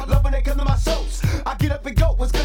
Love when they come to my shows. I get up and go. What's